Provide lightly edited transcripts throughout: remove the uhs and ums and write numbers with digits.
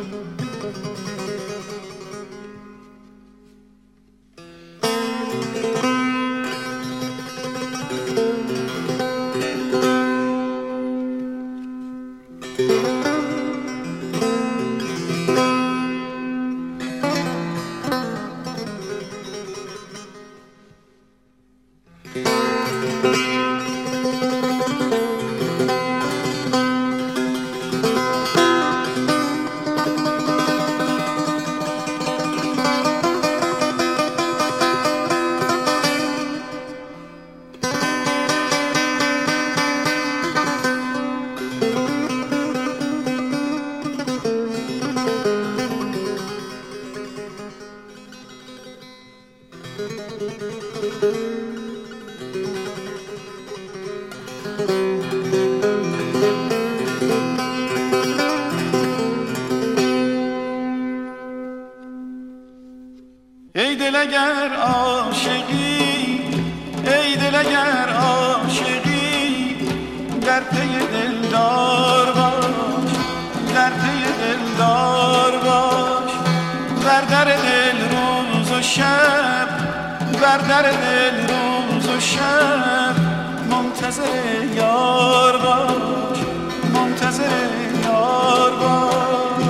ای دل اگر عاشقی، ای دل اگر عاشقی، در پی دلدار باش، در پی دلدار باش. بر در دل روز و شب، بر در دل روز و شب، منتظر یار باش، منتظر یار باش.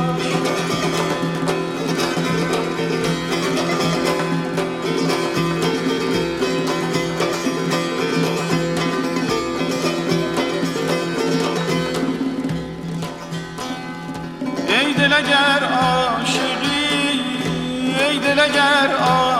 ای دل اگر عاشقی، ای دل اگر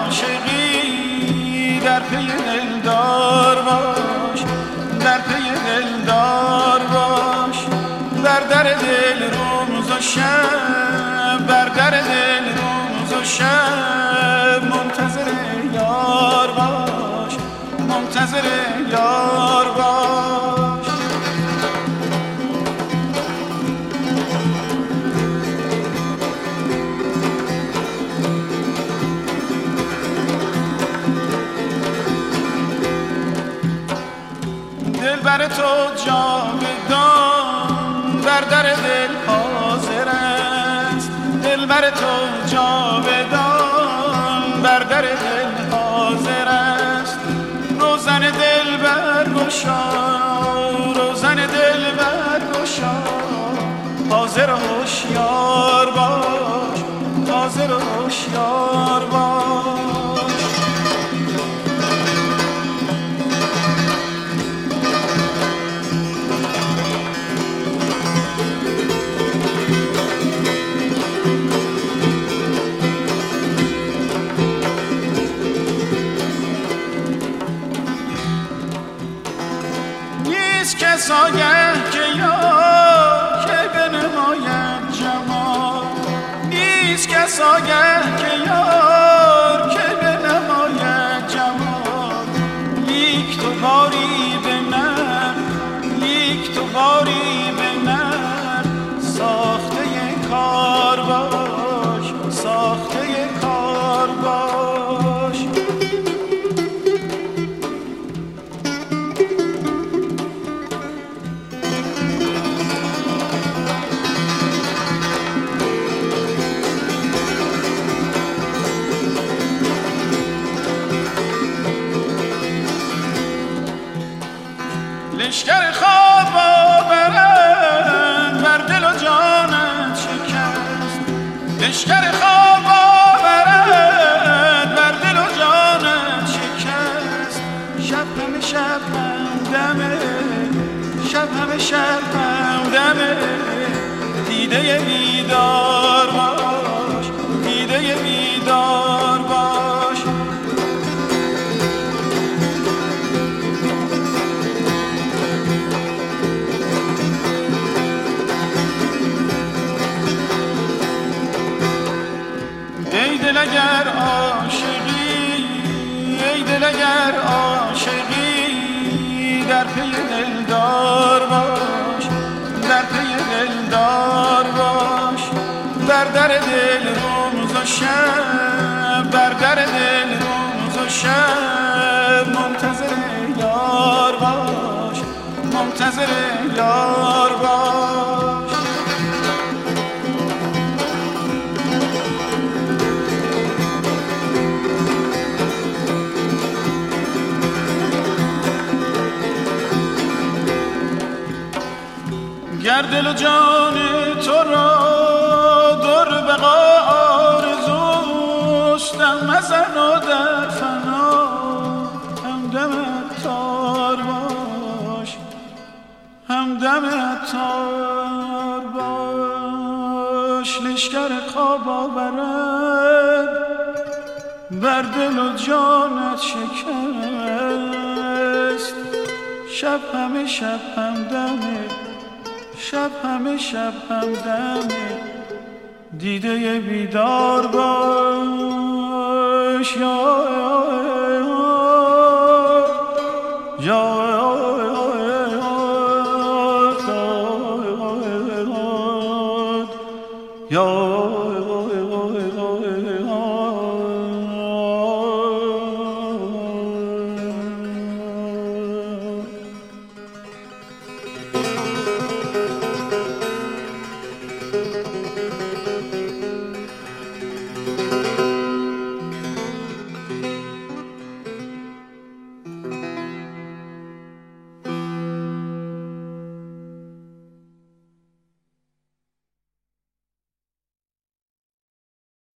عاشقی، در پی دلدار باش، در پی دلدار باش. بر در دل روز و شب، بر در دل روز و شب، منتظر یار باش، منتظر یار باش. دل بر تو جاودان بر در دل حاضر است، دل بر تو جاودان بر در دل حاضر است. روزن دل برگشا، روزن دل برگشا، حاضر و هوشیار باش، حاضر و هوشیار باش. کس آگه که یار که بنماید جمال، نیست کس آگه که یار که بنماید جمال. لیک تو باری به نر، لیک تو باری به نر، ساخته کار باش، ساخته کار باش. لشکر خواب آورند بر دل و جانت شکست، لشکر خواب آورند بر دل و جانت شکست. شب همه شب همدمه، شب همه شب همدمه، دیده بیدار باش، دیده بیدار باش. ای دل اگر عاشقی، ای دل اگر عاشقی، در پی دلدار باش، در پی دلدار باش. بر در دل روز و شب، بر در دل روز و شب، منتظر یار باش، منتظر یار باش. گر دل و جان تو را در بقا آرزوست دم مزن و در فنا همدم عطار باش همدم عطار باش لشکر خواب آورد بر دل و جانت شکست شب همه شب همدمه شب همه شب همدمه دیده بیدار باش یا